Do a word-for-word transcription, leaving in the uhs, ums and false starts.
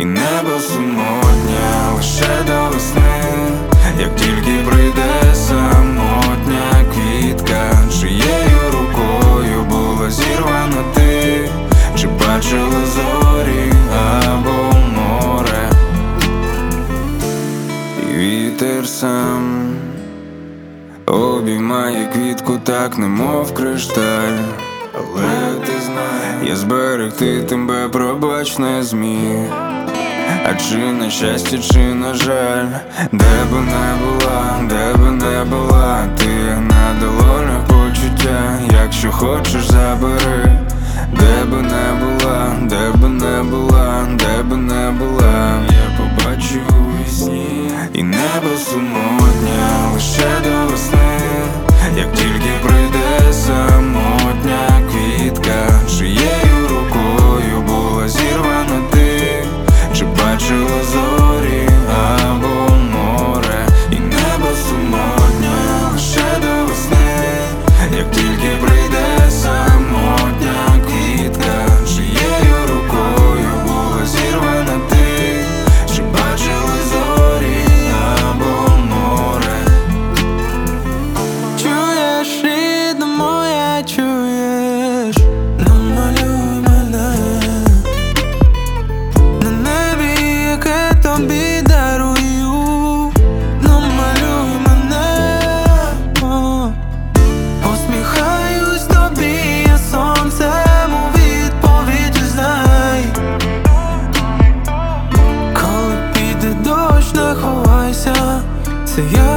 і небо самотнє лише до весни. Як тільки прийде самотня квітка, чиєю рукою була зірвана ти, чи бачила зорі або море, і вітер сам обіймає квітку так, немов кришталь. Але ти знай, я зберегти тебе, пробач, не зміг. А чи на щастя, чи на жаль, де би не була, де би не була, ти на долонях почуття. Якщо хочеш, забери, де би не була, де би не була, де би не була, я побачу у вісні, і небо самотнє лише до весни. Як тільки прийде самотня квітка, чиєю рукою була зірвана ти, чи бачила зорі або море, і небо самотнє лише до весни. Як тільки прийде самотня квітка, чиєю рукою була зірвана ти, чи бачила зорі або море. Чуєш, рідна моя, чуєш? Намалюй мене на небі, яке тобі дарую. Намалюй мене, о. Посміхаюсь тобі, я сонцем у відповідь, знай. Коли піде дощ, не ховайся, це я.